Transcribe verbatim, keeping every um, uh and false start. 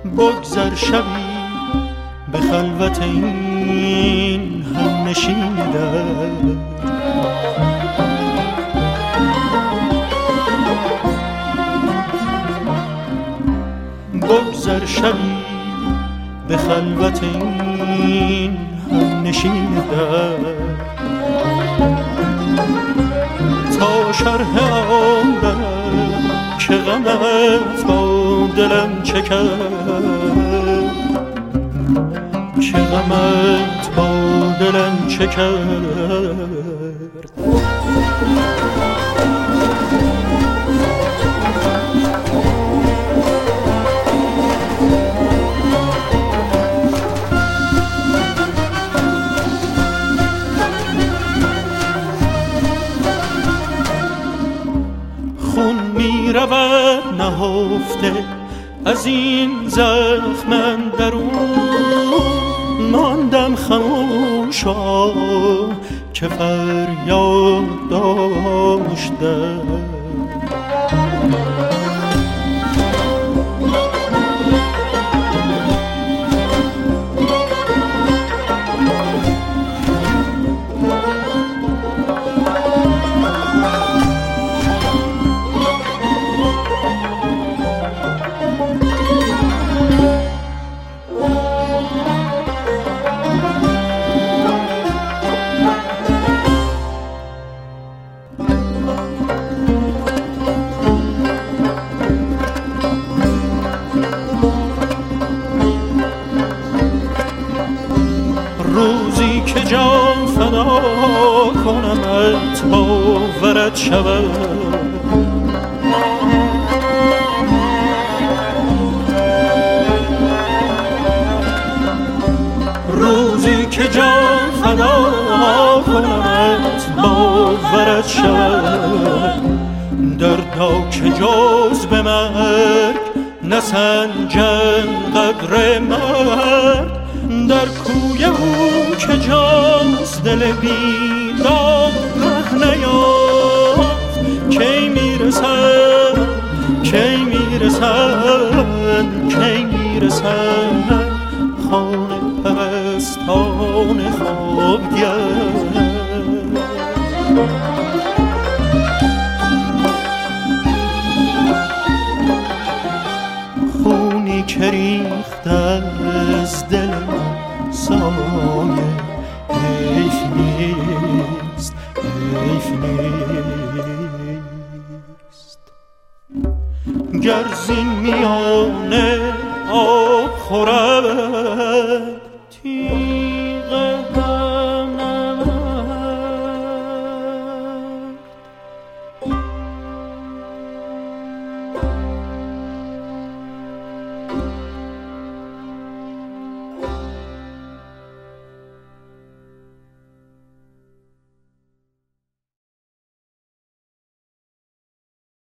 بگذر شبی به خلوت این هم نشینده، بگذر شبی به خلوت این هم نشینده، تا شرح آن که غمت با دلم چه کرد، که غمت با دلم چه کرد. خون می رود نهفته از این زخم اندرون، ماندم خموشا که فریاد داشته. روزی که جان فدا کنمت باورت شود، روزی که جان فدا کنمت باورت شود، دردا که جز به مرگ نسنجم قدر مرد، در کوی او که جاست دل بیدار ره نیافت، کی میرسد کی میرسد کی میرسد خانه پرستان خوابگر. خونی که ریخت از دلم سایه حیف نیست حیف نیست، گر زین میانه آب خورد